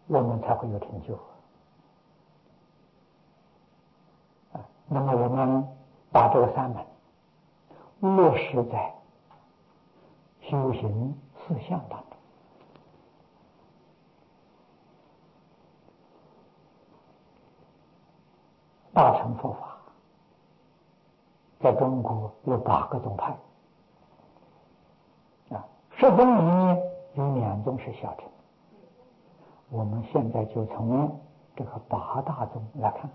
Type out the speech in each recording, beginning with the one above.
我们才会有成就。那么我们把这个三门落实在修行四项当中，大乘佛法在中国有8个宗派10宗里面有2宗是小乘。我们现在就从这个8大宗来看，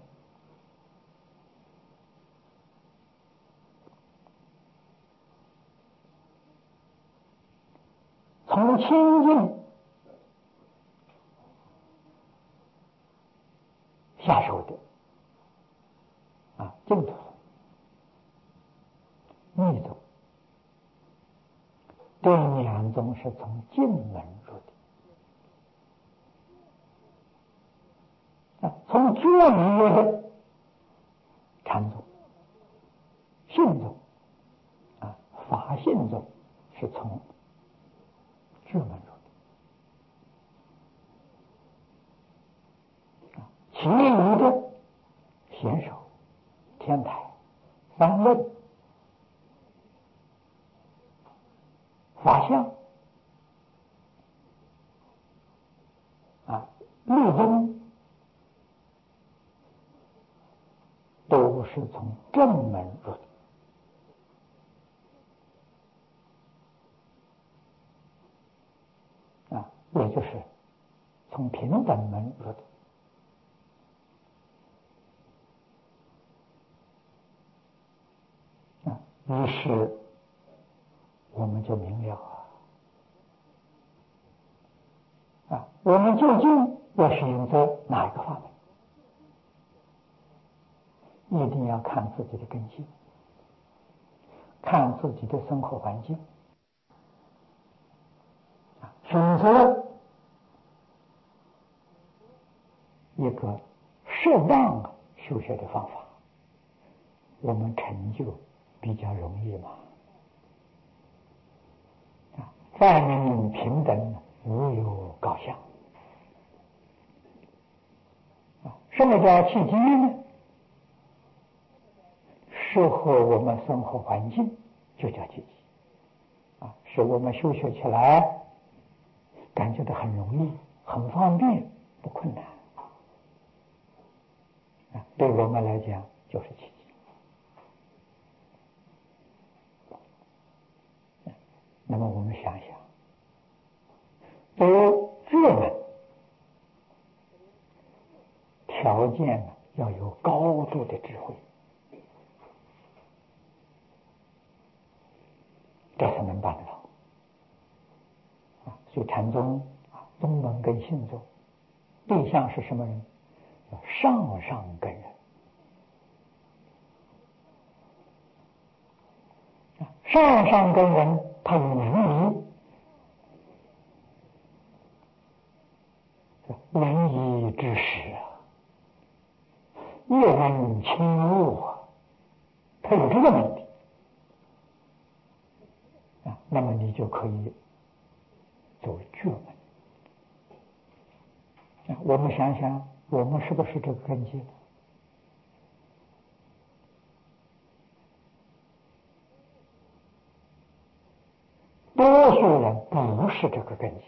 从清净下手的净土密宗，这2宗是从净门入的。从觉门入的禅宗、信宗法信宗是从觉门入的。其余的显手、天台、三论、法相律宗都是从正门入的也就是从平等门入的。于是我们就明了我们究竟要选择哪一个法门？一定要看自己的根基，看自己的生活环境，选择一个适当修学的方法，我们成就比较容易嘛。万人平等，无有高下。什么叫契机呢？适合我们生活环境就叫契机使我们修学起来感觉到很容易、很方便、不困难对我们来讲就是契机。那么我们想想，有这门条件要有高度的智慧，这才能办得到所以禅宗宗门跟信宗对象是什么人？上上根人。上上根人他有能力，文艺之识阅闻轻悟他有这个能力那么你就可以走觉门。我们想想，我们是不是这个根基？多数人不是这个根基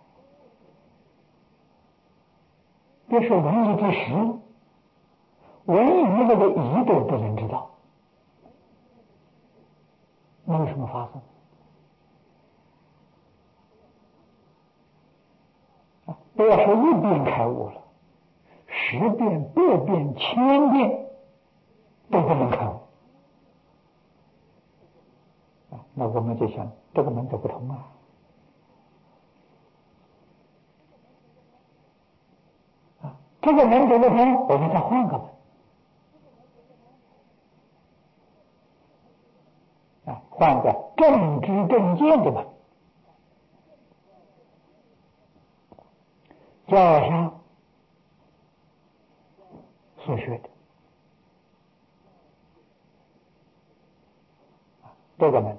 别说文艺之识，文艺那个义都不能知道，那有什么发生？不要说1遍开悟了，10遍、100遍、1000遍都不能开悟那我们就想，这个门走不通这个门走不通，我们再换个门换个正知正见的门，加上所学的这个门，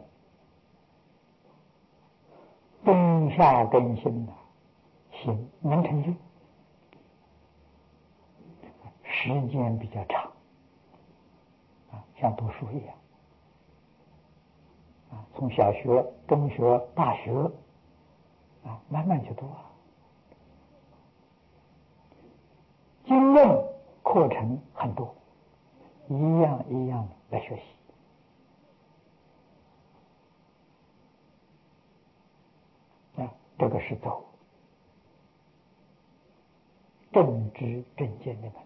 冬夏更新心能成就时间比较长，像读书一样，从小学、中学、大学，慢慢去读经论课程很多，一样一样的来学习。这个是走正知正见的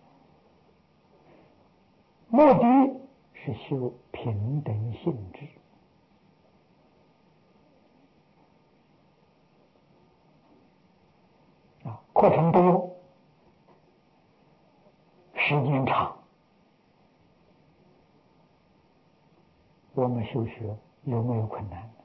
门，目的是修平等性质。课程多，时间长，我们修学有没有困难？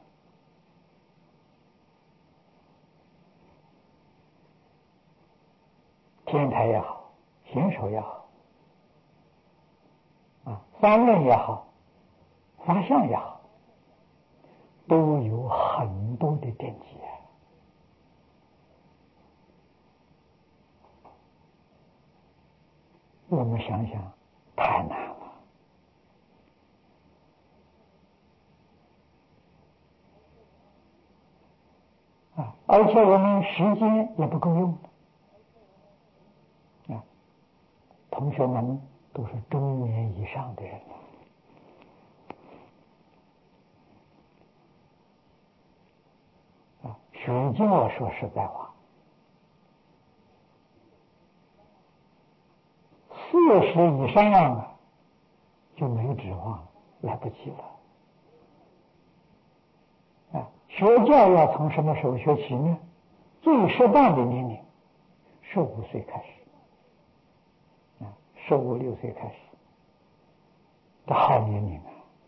天台也好，显手也好，三论也好，法相也好，都有很多的典籍。我们想想，太难了而且我们时间也不够用同学们都是中年以上的人学教说实在话，40以上就没指望了，来不及了。学教要从什么时候学起呢？最适当的年龄，15岁开始，15、16岁开始，这好年龄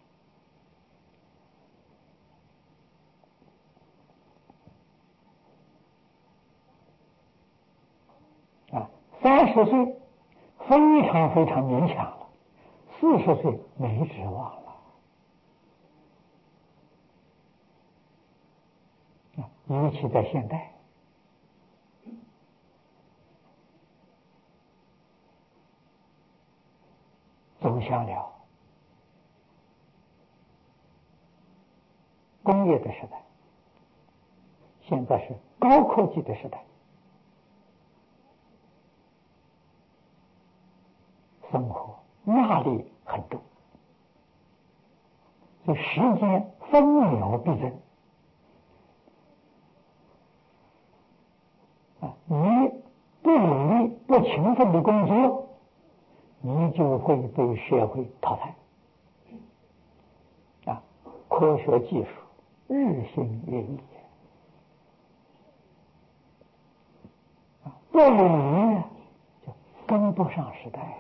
30岁非常非常勉强了，40岁没指望了。尤其在现代，走向了工业的时代，现在是高科技的时代，生活压力很重，所以时间分秒必争。你不努力、不勤奋的工作，你就会被社会淘汰。科学技术日新月异，不努力就跟不上时代。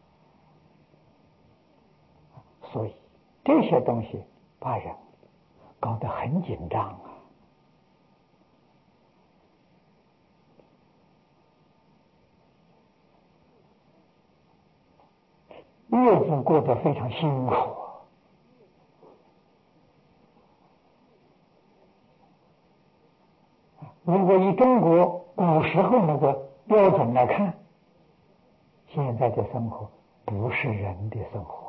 所以这些东西把人搞得很紧张日子过得非常辛苦。如果以中国古时候那个标准来看，现在的生活不是人的生活。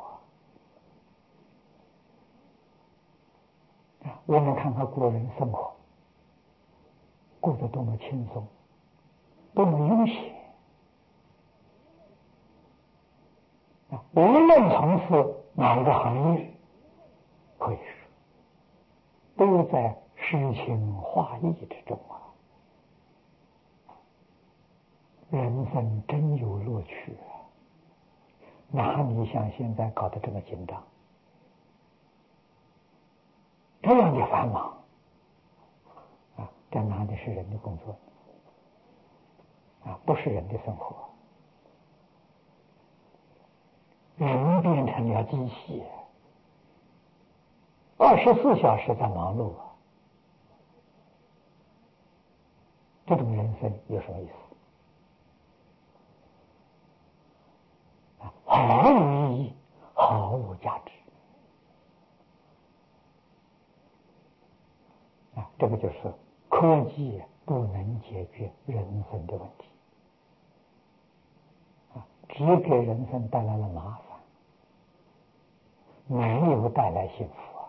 我们看看古人生活过得多么轻松，多么悠闲无论从事哪一个行业，可以说都在诗情画意之中人生真有乐趣哪里像现在搞得这么紧张，这样的繁忙这哪里是人的工作不是人的生活。人变成了机器，24小时在忙碌这种人生有什么意思？毫无意义，毫无价值这个就是科技不能解决人生的问题只给人生带来了麻烦，没有带来幸福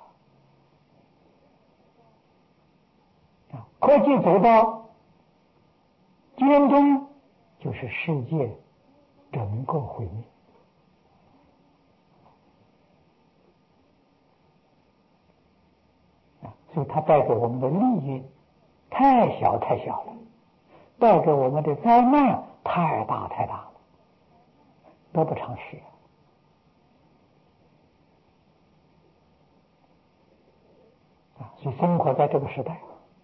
啊！科技走到今天，就是世界整个毁灭啊！所以它带给我们的利益太小太小了，带给我们的灾难太大太大了，得不偿失啊！所以生活在这个时代，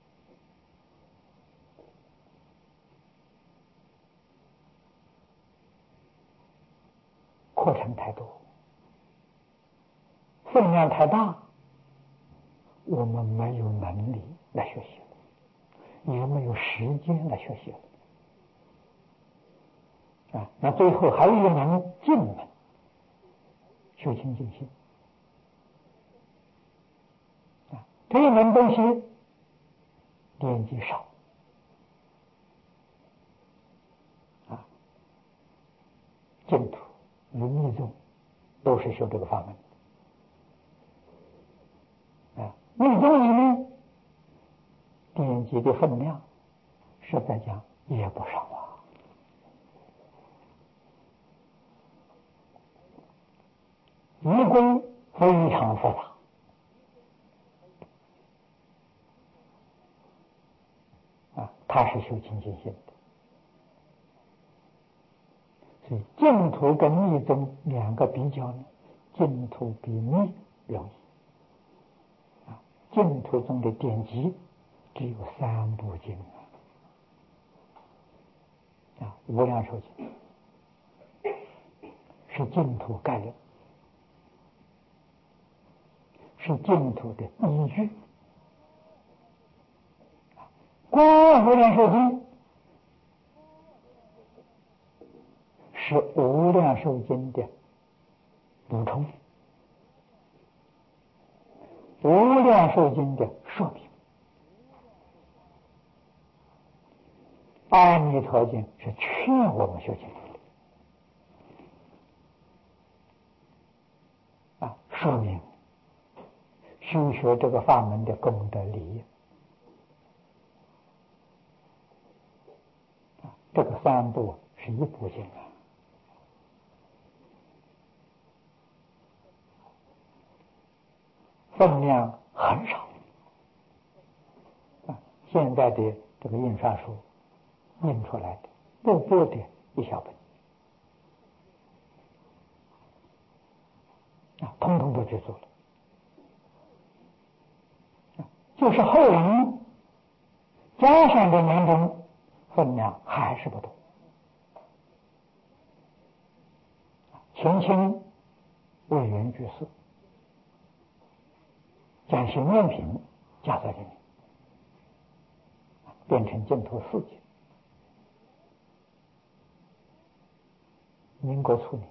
课程太多，分量太大，我们没有能力来学习了，也没有时间来学习了啊！那最后还有一门进门，修清净心啊，这一门东西年纪少啊，净土与密宗都是修这个法门啊。密宗里面典籍的分量，实在讲也不少啊。仪规非常复杂啊，它是修清净心的。所以净土跟密宗两个比较呢，净土比密容易啊。净土中的典籍只有3部经啊，无量寿经是净土概论，是净土的依据。观无量寿经是无量寿经的补充，无量寿经的说明。阿弥陀经是劝我们修行啊，说明修学这个法门的功德利益啊，这个3部是一部经啊。分量很少啊，现在的这个印刷书印出来的薄薄的一小本啊，统统都记住了啊，就是后人加上的年中分量还是不多。前清为元居士将行愿品加在里面，变成净土4经。民国初年，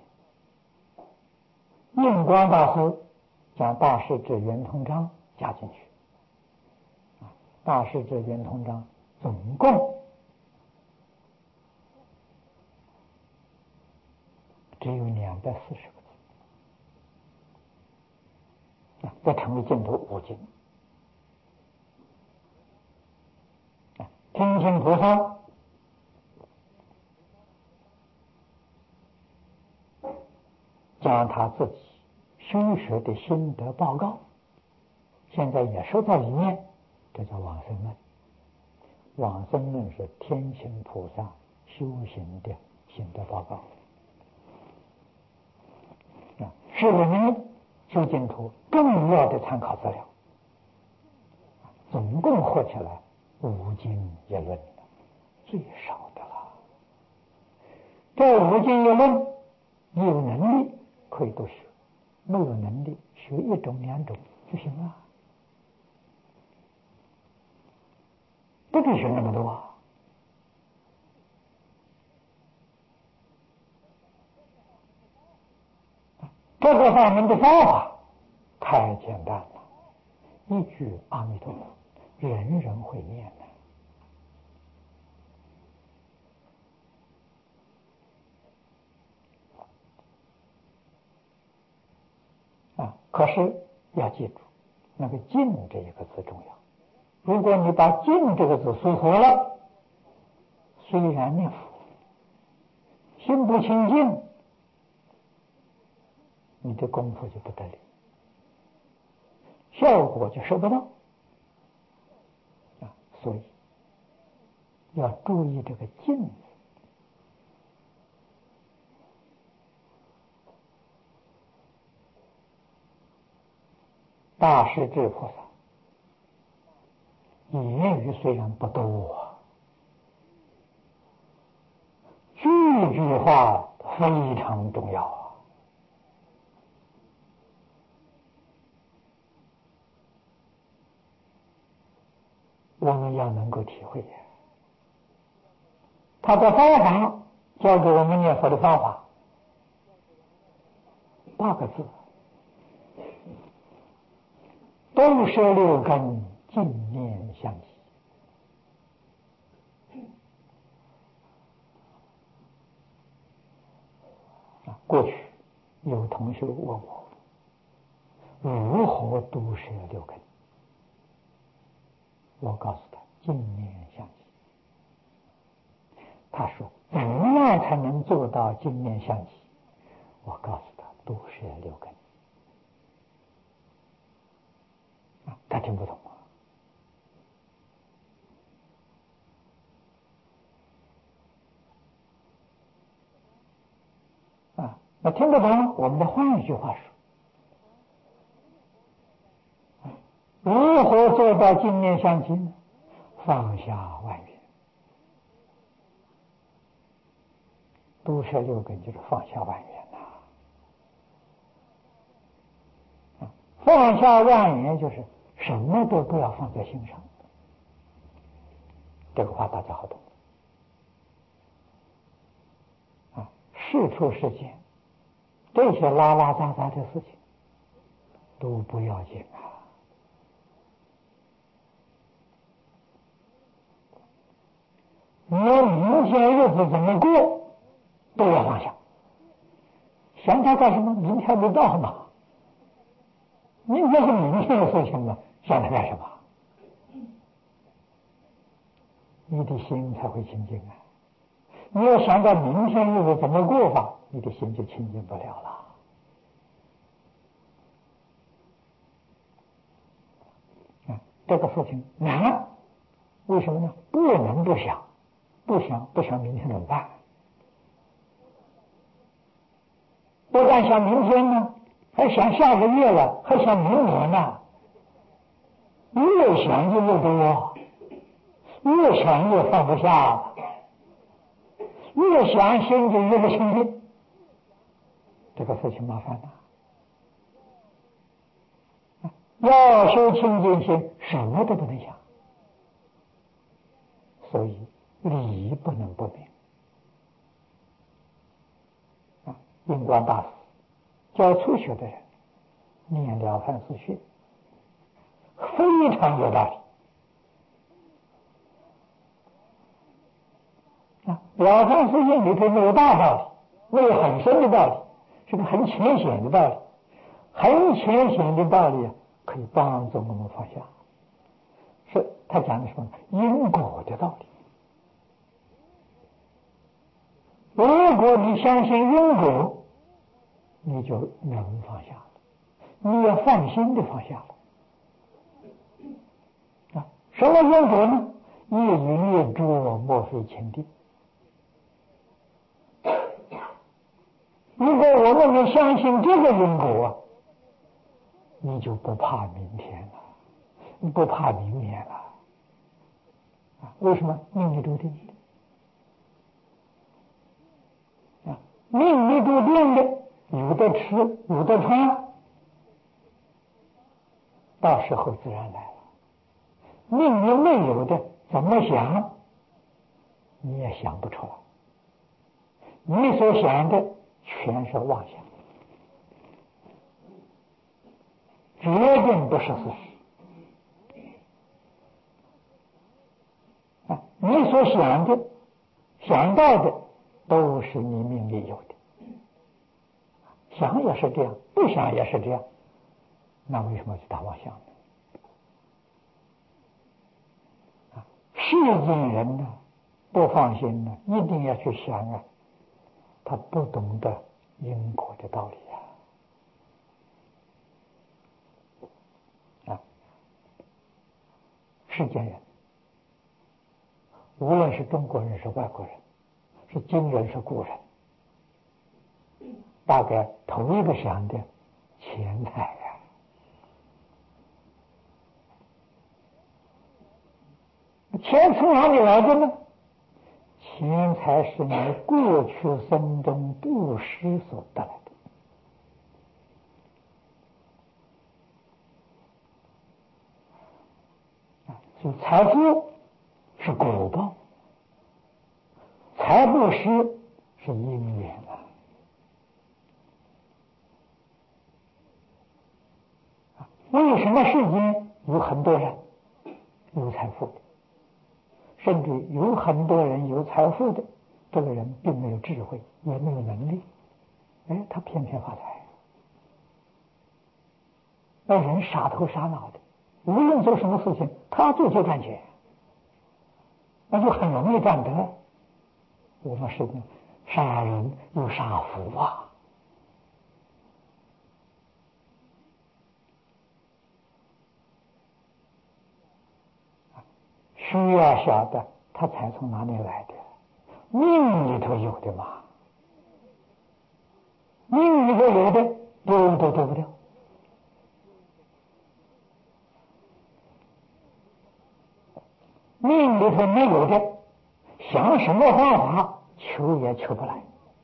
印光大师将大势至圆通章加进去，大势至圆通章总共只有240个字，这成为净土5经。天亲菩萨将他自己修学的心得报告，现在也收到里面，这叫往生论。往生论是天亲菩萨修行的心得报告是我们修净土重要的参考资料。总共合起来5经一论，最少的了。这5经一论，你有能力可以多学，没有能力学1种2种就行了，不必学那么多啊。这个法门的方法太简单了，一句阿弥陀佛，人人会念的。 可是要记住，那个净这一个字重要。如果你把净这个字疏忽了，虽然念佛，心不清净，你的功夫就不得力，效果就收不到啊。所以要注意这个净字。大势至菩萨言语虽然不多，句句话非常重要啊。我们要能够体会，他在方法教给我们念佛的方法8个字：都摄六根，净念相继。过去有同学问我，如何都摄六根？我告诉他，净念相继。他说，怎样才能做到净念相继？我告诉他，都摄六根。他听不懂啊！那听不懂，我们再换一句话说：如何做到净念相继呢？放下万缘。都摄六根就是放下万缘呐。放下万缘就是什么都不要放在心上。这个话大家好懂啊！事出世间，这些拉拉杂杂的事情都不要紧啊。你明天日子怎么过都要放下，想他干什么？明天没到嘛，明天是明天的事情嘛，想他干什么？你的心才会清净啊！你要想到明天日子怎么过法，你的心就清净不了了。这个事情难，为什么呢？不能不想，不想明天怎么办？不但想明天呢，还想下个月了，还想明年呢。越想就越多，越想越放不下，越想心就越不清净。这个事情麻烦了。要修清净心，什么都不能想，所以理不能不明。印光大师教初学的人念了凡四训，非常有道理。了凡四训里头没有大道理，没有很深的道理，是个很浅显的道理。很浅显的道理可以帮助我们放下。是他讲的什么？因果的道理。如果你相信因果，你就能放下了，你要放心的放下了。什么因果呢？业与业诸，莫非前定。如果我们能相信这个因果，你就不怕明天了，你不怕明年了。为什么？命里注定的。命里注定的，有的吃，有的穿，到时候自然来了。命里没有的，怎么想你也想不出来。你所想的全是妄想，决定不是事实。你所想的、想到的，都是你命里有的。想也是这样，不想也是这样， 那为什么去打妄想呢？世间人呢，不放心呢，一定要去想啊，他不懂得因果的道理世间人，无论是中国人是外国人，是今人是故人，大概头一个想的钱财钱从哪里来的呢？钱财是你过去生中布施所得来的。所以财富是果报，财布施是因缘为什么世间有很多人有财富的，甚至有很多人有财富的，这个人并没有智慧，也没有能力，他偏偏发财。那人傻头傻脑的，无论做什么事情，他做就赚钱，那就很容易赚得。我们是杀人又杀福需要晓得他财从哪里来的，命里头有的嘛，命里头有的丢都丢不掉。命里头没有的，想什么方法求也求不来。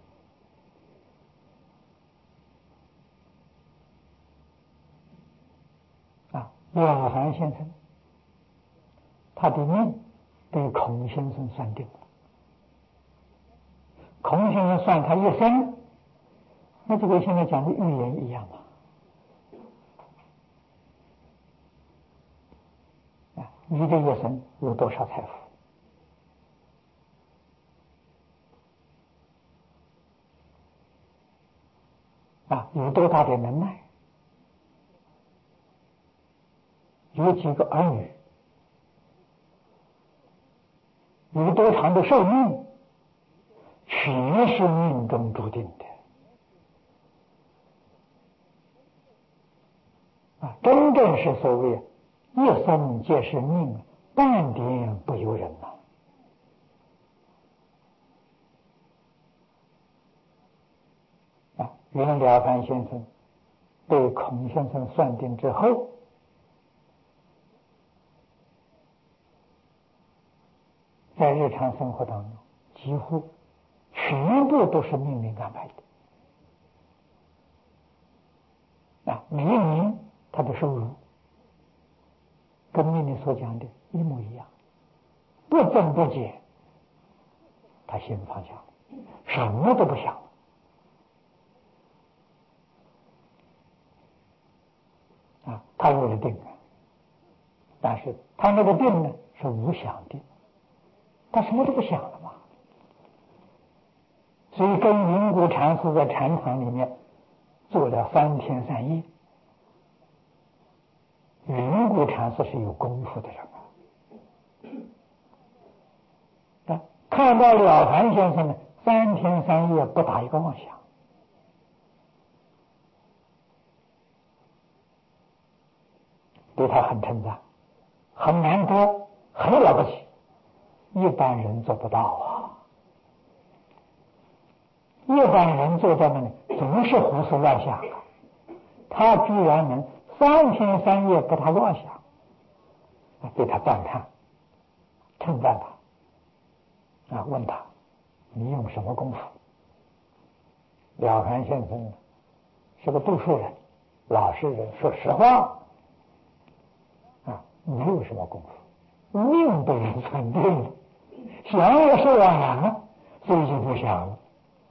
了凡先生他的命被孔先生算定了，孔先生算他一生，那就跟现在讲的预言一样嘛。你这一生有多少财富有多大的能耐，有几个儿女，有多长的寿命，全是命中注定的真正是所谓一生皆是命，半点不由人袁了凡先生被孔先生算定之后，在日常生活当中几乎全部都是命令安排的每一年他的收入跟命令所讲的一模一样，不增不减，他心放下，什么都不想他有了定但是他那个定呢是无想定，他什么都不想了嘛。所以跟云谷禅师在禅堂里面做了3天3夜。云谷禅师是有功夫的人看到了凡先生呢3天3夜不打一个妄想，对他很称赞，很难得，很了不起，一般人做不到一般人做到的呢总是胡思乱想他居然能3天3夜不打妄想，对他赞叹，称赞他问他你用什么功夫？了凡先生是个读书人，老实人，说实话没有什么功夫，命被人算定了，想也是晚所以就不想了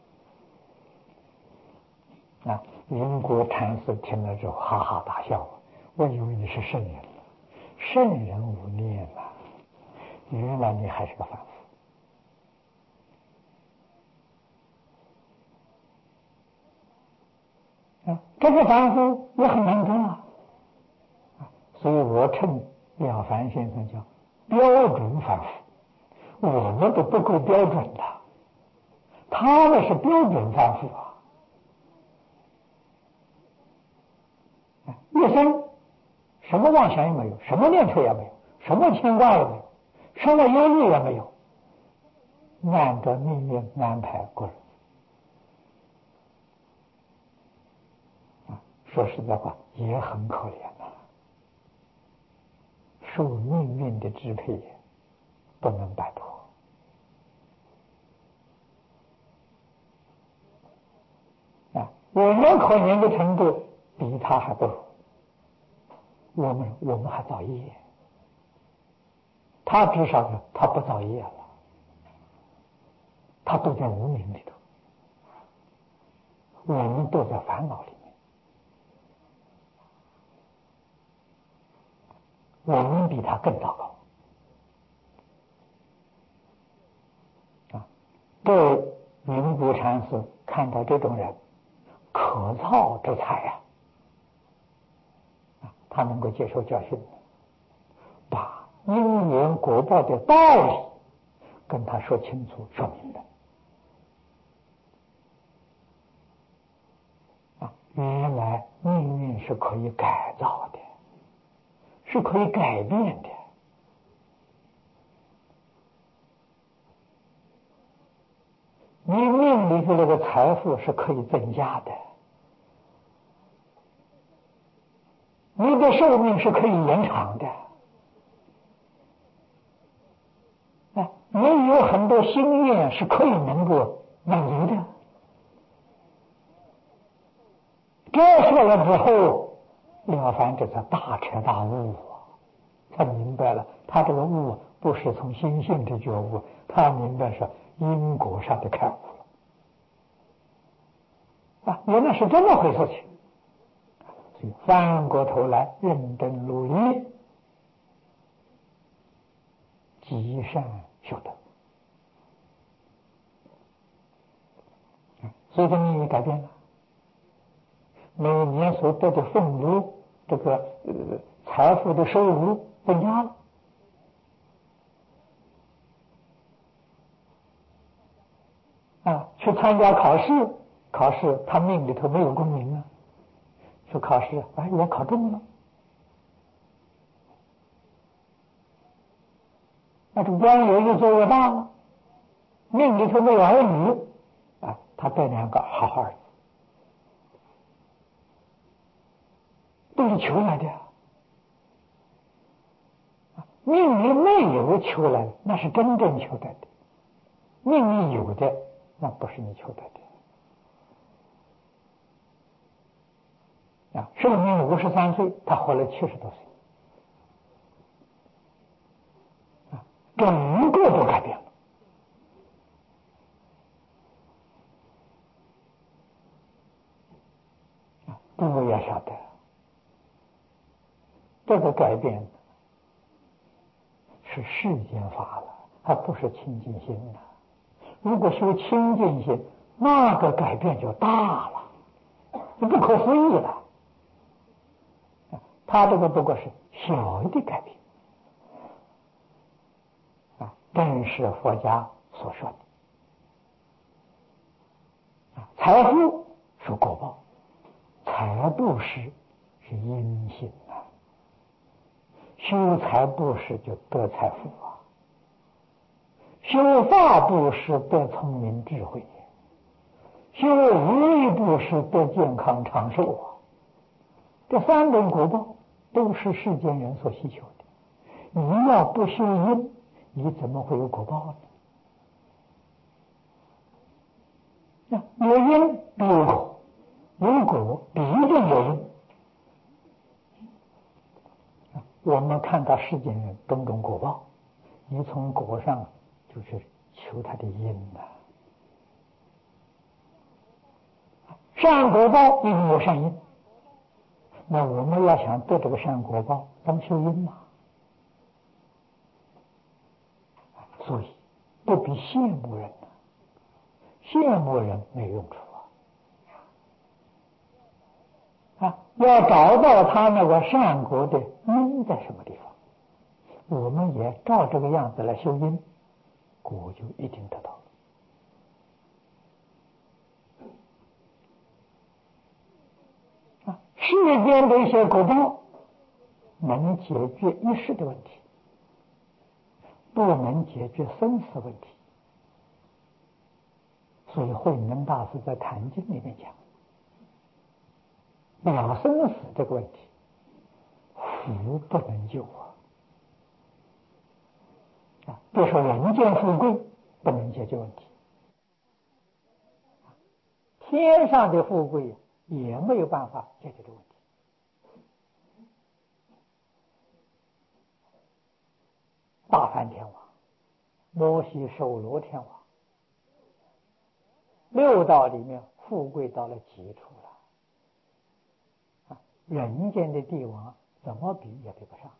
云谷禅师听了之后哈哈大笑，我以为你是圣人了，圣人无念原来你还是个凡夫这个凡夫也很难得所以我称了凡先生叫标准凡夫，我们都不够标准的，他们是标准凡夫啊！一生什么妄想也没有，什么念头也没有，什么牵挂也没有，什么忧虑也没有，按照命运安排过日子。说实在话，也很可怜呐，受命运的支配，不能摆脱。我们可怜的程度比他还不如，我们还造业，他至少是他不造业了，他都在无明里头，我们都在烦恼里面，我们比他更糟糕。各位云谷禅师看到这种人，可造之才呀！他能够接受教训，把因缘果报的道理跟他说清楚、说明白。原来命运是可以改造的，是可以改变的。你命里头那个财富是可以增加的，你的寿命是可以延长的。你有很多心愿是可以能够满足的。这说了之后，了凡这才大彻大悟他明白了，他这个悟不是从心性的觉悟，他明白是因果上的开悟了。原来是这么回事情，所以翻过头来认真努力，积善修德，所以这命运改变了。每年所得的俸禄，这个财富的收入增加了。去参加考试，他命里头没有功名啊，去考试，也考中了。这官也越做越大了，命里头没有儿女，他带2个好儿子，都是求来的呀。命里没有求来的，那是真正求来的；命里有的，那不是你求来的。寿命53岁，他活了70多岁，整个都改变了。诸位要晓得，这个改变是世间法了，还不是清净心了。如果修清净心，那个改变就大了，不可思议了。他这个不过是小的改变，正是佛家所说的财富是果报，财布施是因心修财布施就得财富修法布施得聪明智慧，修无为布施得健康长寿这3种果报都是世间人所希求的。你要不修因，你怎么会有果报呢？有因必有果，有果必定有因。我们看到世间人种种果报，你从果上就是求他的因善果报一定有善因，那我们要想得这个善果报，咱们修因嘛。所以不必羡慕人羡慕人没用处要找到他那个善果的因在什么地方，我们也照这个样子来修因，果就一定得到了。世间的一些果报能解决一时的问题，不能解决生死问题。所以慧能大师在《坛经》里面讲，了生死这个问题，福不能救别说人间富贵不能解决问题，天上的富贵也没有办法解决这个问题。大梵天王、摩西首罗天王，六道里面富贵到了极处了，人间的帝王怎么比也比不上。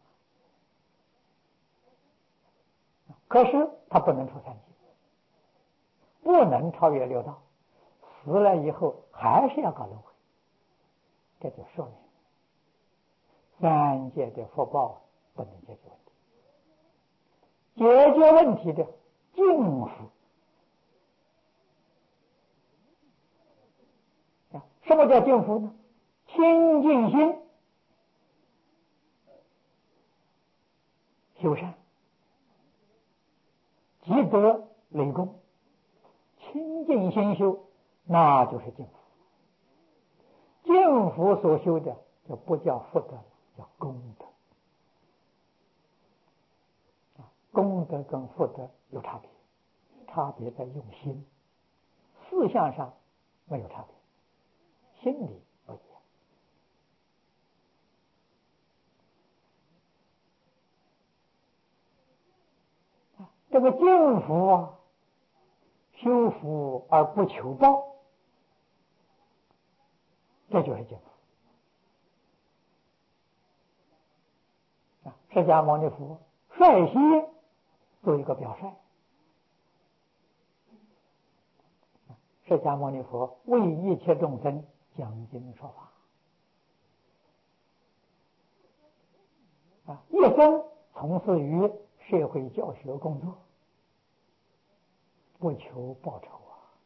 可是他不能出三界，不能超越六道，死了以后还是要搞轮回，这就说明三界的福报不能解决问题。解决问题的净福，什么叫净福呢？清净心修善，积德累功，清净心修，那就是净福。净福所修的就不叫福德，叫功德。功德跟福德有差别，差别在用心，事项上没有差别，心里不一样。这个净福修福而不求报，这就是净福。释迦牟尼佛率先做一个表率，释迦牟尼佛为一切众生讲经说法，一生从事于社会教学工作，不求报酬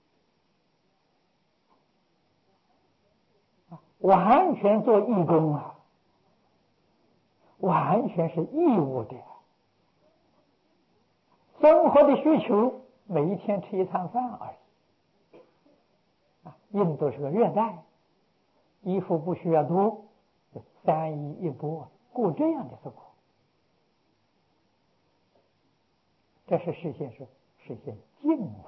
完全做义工完全是义务的。生活的需求每一天吃一餐饭而已。印度是个热带，衣服不需要多，3衣1钵，过这样的生活，这是实现净福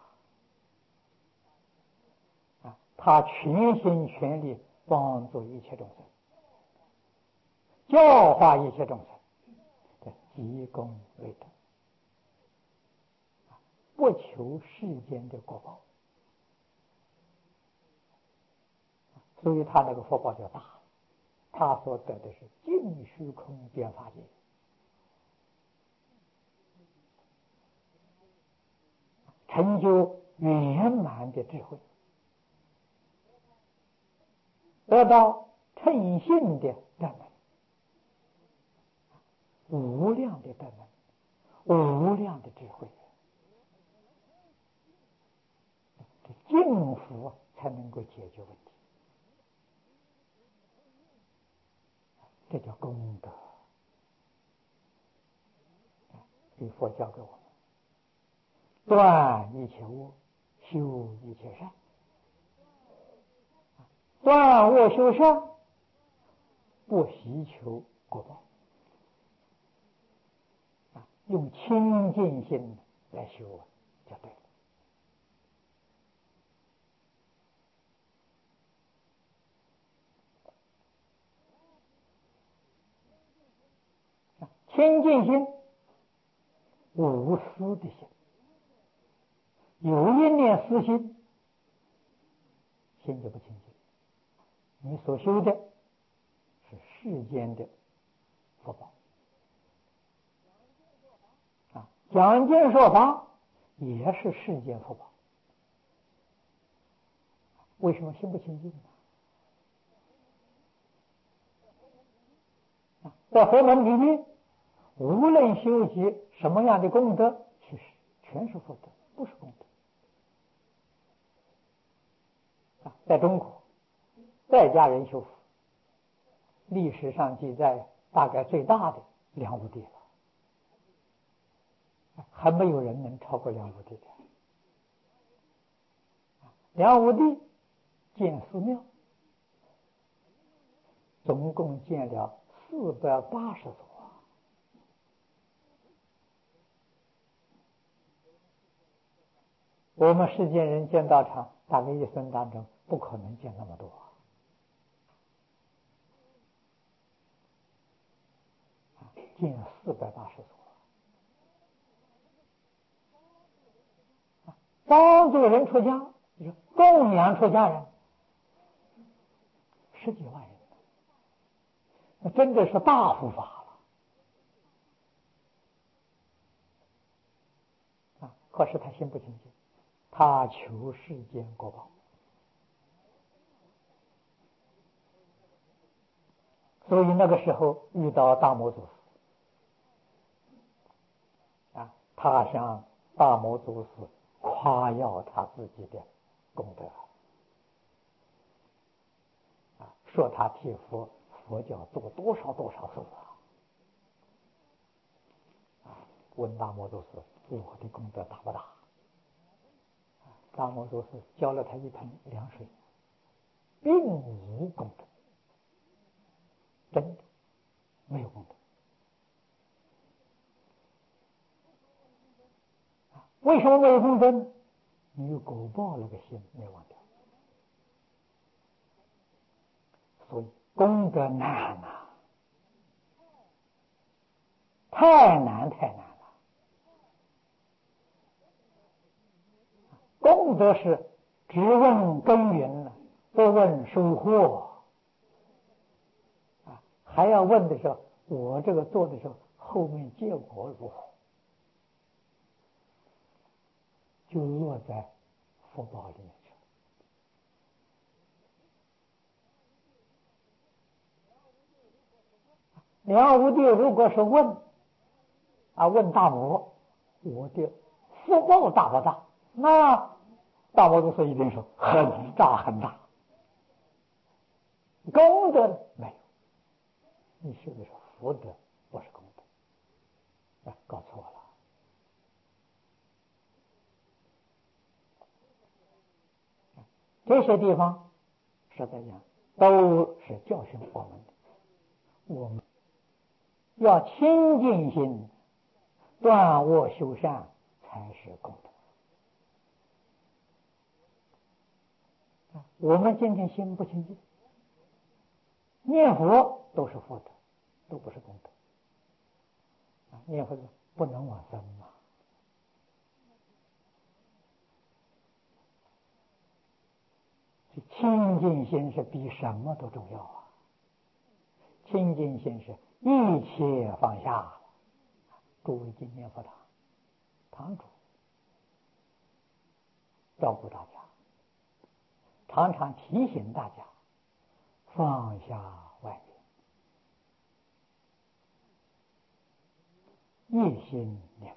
他全心全力帮助一切众生，教化一切众生，积功累德，不求世间的果报，所以他那个福报就大，他所得的是尽虚空遍法界，成就圆满的智慧，得到称性的德能，无量的德能，无量的智慧，净福才能够解决问题，这叫功德。所以佛教给我们断一切恶，修一切善。断恶修善，不希求果报，用清净心来修就对了。清净心，无私的心，有一念私心，心就不清净。你所修的是世间的福报讲经说法也是世间福报。为什么心不清净呢？ 在佛门里面，无论修习什么样的功德，其实全是福德，不是功德。在中国，在家人修福，历史上记载大概最大的梁武帝了，还没有人能超过梁武帝的。梁武帝建寺庙，总共建了480所。我们世间人建道场，大概一生当中不可能建那么多。建480所，帮助人出家，供养出家人10几万人，那真的是大护法了。可是他心不清净，他求世间果报，所以那个时候遇到大魔祖师，他向大魔祖师夸耀他自己的功德，说他替佛教做多少多少事问大魔祖师，我的功德大不大？大魔祖师浇了他一盆凉水，并无功德，真的没有功德。为什么没有功德呢？你有果报那个心没忘掉，所以功德难啊，太难太难了。功德是只问耕耘，不问收获，还要问的时候，我这个做的时候后面结果如何，就落在福报里面去了。梁武帝如果是问大魔，我的福报大不大？那大魔祖师一定说很大很大。功德没有，你修的是福德，不是功德，搞错了。这些地方实在讲都是教训我们的，我们要清净心，断恶修善才是功德。我们今天心不清净，念佛都是福德，都不是功德。念佛不能往生嘛。清净心是比什么都重要啊！清净心是一切放下。诸位今念佛堂主照顾大家，常常提醒大家放下外面，一心念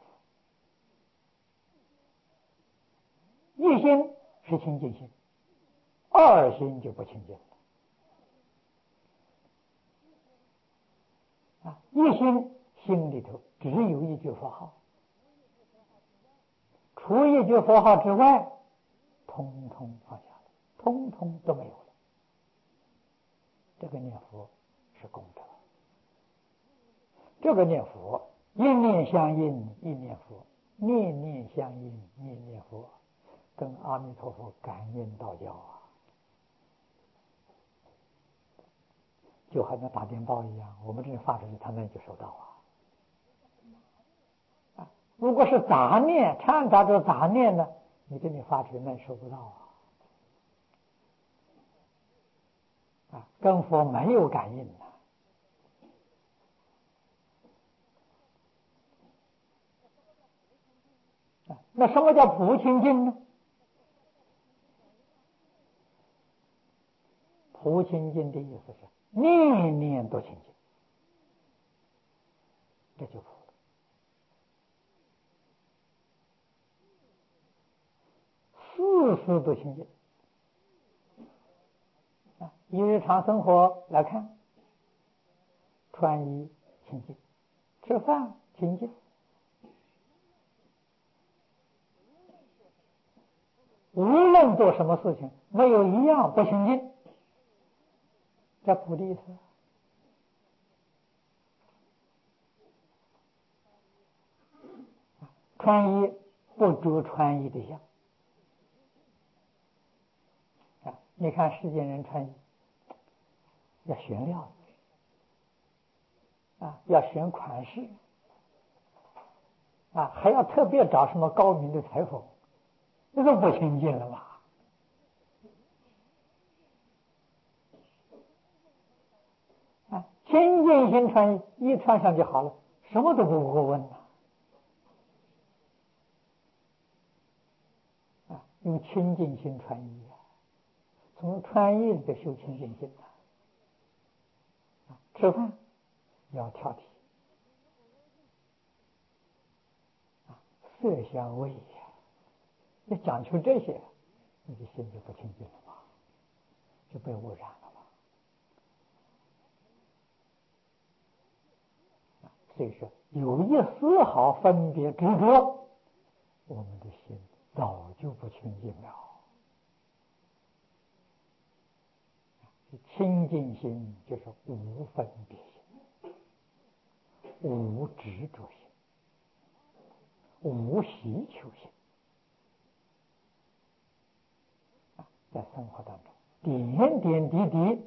佛。一心是清净心，二心就不清净了。一心心里头只有一句佛号，除一句佛号之外，通通放下了，通通都没有了。这个念佛是功德。这个念佛一念相应一念佛，念念相应念念佛，跟阿弥陀佛感应道交就好像打电报一样，我们这发出去，他们就收到如果是杂念掺杂着杂念呢，你给你发出去，那收不到跟佛没有感应那什么叫普清净呢？普清净的意思是念念都清净， 这就普了，事事都清净。以日常生活来看，穿衣清净，吃饭清净，无论做什么事情，没有一样不清净。这普的意思。穿衣不着穿衣的相你看世间人穿衣要选料子要选款式还要特别找什么高明的裁缝，那都不清净了嘛。清净心穿衣，一穿上就好了，什么都不过问了。用清净心穿衣从穿衣就修清净心吃饭要挑剔色香味要讲究这些，你的心就不清净了嘛，就被污染了嘛。所以说，有一丝毫分别执着，我们的心早就不清净了。清净心就是无分别心，无执着心，无希求心。在生活当中，点点滴滴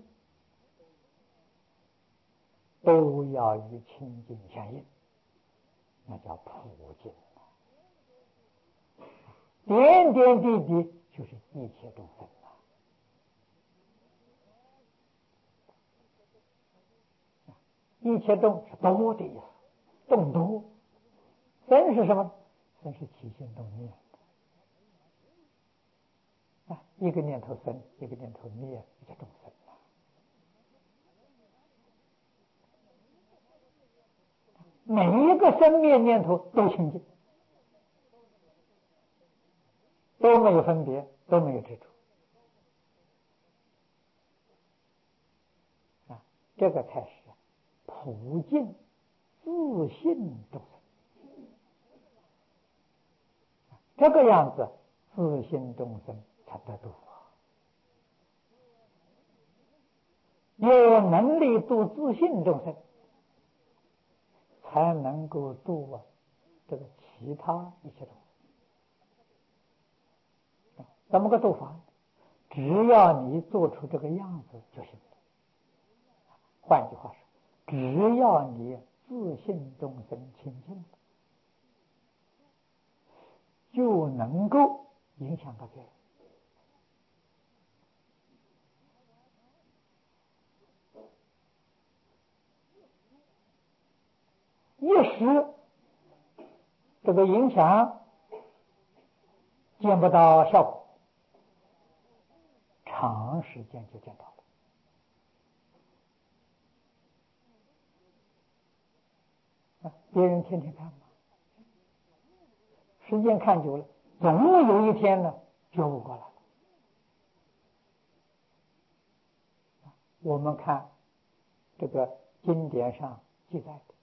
都要与清净相应，那叫普净。点点滴滴就是一切众生一切众是多的意思，众多。生是什么？生是起心动念一个念头生，一个念头灭，一切众生每一个生灭念头都清净，都没有分别，都没有执着这个才是普净自信众生。这个样子，自信众生才得度有能力度自信众生，才能够度这个其他一切众生。怎么个度法？只要你做出这个样子就行了。换句话说，只要你自信众生清净，就能够影响到别人。一时这个影响见不到效果，长时间就见到了。别人天天看嘛，时间看久了，总有一天呢觉悟过来了。我们看这个经典上记载的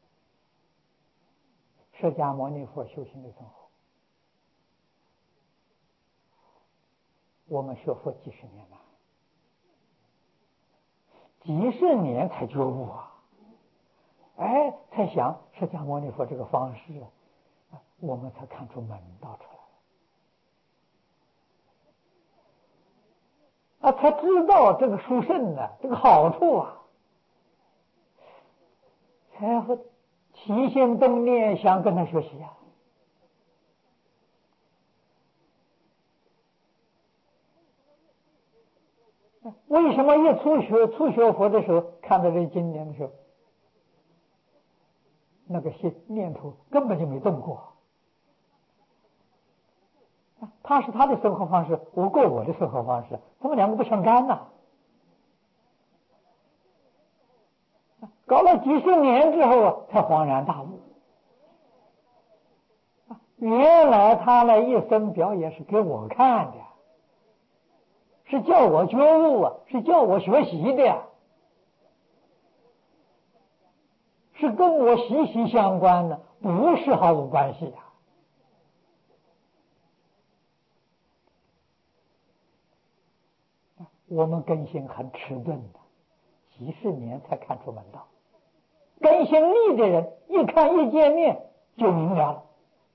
释迦牟尼佛修行的生活，我们学佛几十年了，几十年才觉悟才想释迦牟尼佛这个方式我们才看出门道出来才知道这个殊胜这个好处才会起心动念想跟他学习为什么一初学佛的时候看到这经典的时候，那个心念头根本就没动过他是他的生活方式，我过我的生活方式，他们两个不相干搞了几十年之后才恍然大悟原来他那一生表演是给我看的，是叫我觉悟啊，是叫我学习的呀，是跟我息息相关的，不是毫无关系呀。我们根性很迟钝的，几十年才看出门道。根性利的人，一看一见面就明了了。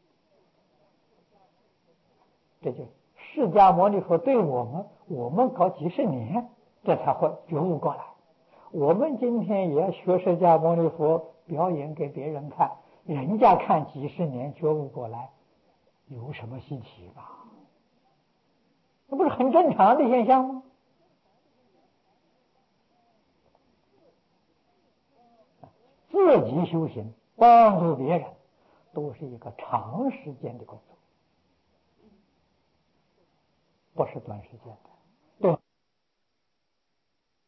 这就释迦牟尼佛对我们搞几十年，这才会觉悟过来。我们今天也要学释迦牟尼佛表演给别人看，人家看几十年觉悟过来，有什么稀奇吧？那不是很正常的现象吗？自己修行，帮助别人，都是一个长时间的工作，不是短时间的。对。